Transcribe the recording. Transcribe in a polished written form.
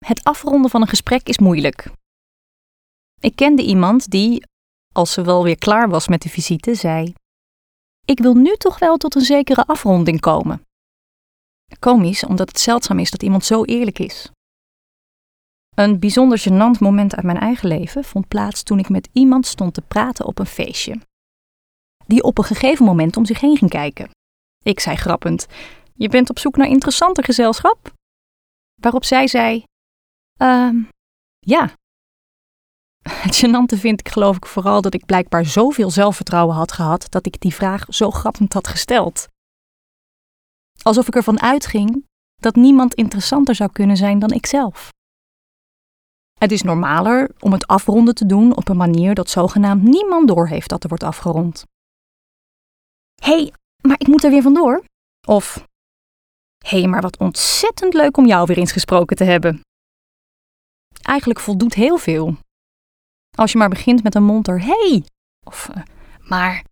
Het afronden van een gesprek is moeilijk. Ik kende iemand die, als ze wel weer klaar was met de visite, zei: ik wil nu toch wel tot een zekere afronding komen. Komisch, omdat het zeldzaam is dat iemand zo eerlijk is. Een bijzonder gênant moment uit mijn eigen leven vond plaats toen ik met iemand stond te praten op een feestje, die op een gegeven moment om zich heen ging kijken. Ik zei grappend: je bent op zoek naar interessanter gezelschap? Waarop zij zei: ja. Het gênante vind ik geloof ik vooral dat ik blijkbaar zoveel zelfvertrouwen had gehad dat ik die vraag zo grappend had gesteld. Alsof ik ervan uitging dat niemand interessanter zou kunnen zijn dan ikzelf. Het is normaler om het afronden te doen op een manier dat zogenaamd niemand doorheeft dat er wordt afgerond. Hé, maar ik moet er weer vandoor. Of, hé, maar wat ontzettend leuk om jou weer eens gesproken te hebben. Eigenlijk voldoet heel veel. Als je maar begint met een monter hey, of maar